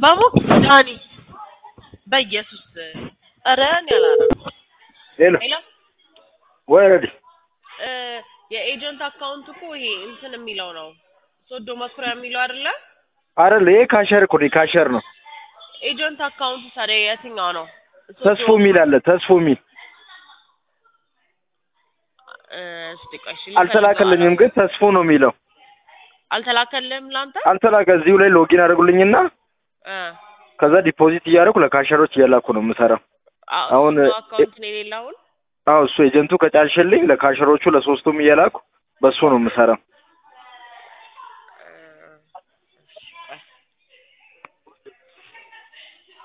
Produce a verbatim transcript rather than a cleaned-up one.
ባቡ ዳኒ በኢየሱስ አረን ያላራ ሄሎ ሄሎ ወረዲ እ የኤጀንት አካውንት እኮ ይሄ እንትን የሚለው ነው ሶዶ መኩሪያ የሚለው አይደለ አይደል ይሄ ካሸር እኮ ነው ካሸር ነው ኤጀንት አካውንት ታዲያ የትኛው ነው ተስፎ ሚል አለ ተስፎ ሚል እ ስቲካሽ አልተላከልኝም ግን ተስፎ ነው የሚለው አልተላከልም ላንተ አልተላከ እዚሁ ላይ ሎጊን አድርጉልኝና እ ከዛ ዲፖዚት እያደረኩ ለካሸሮች እያላኩ ነው የምሰራው አሁን አካውንት ነው የሌላውን አው እሱ ኤጀንቱ ከጫልሽልኝ ለካሸሮቹ ለሶስቱም እያላኩ በሱ ነው የምሰራው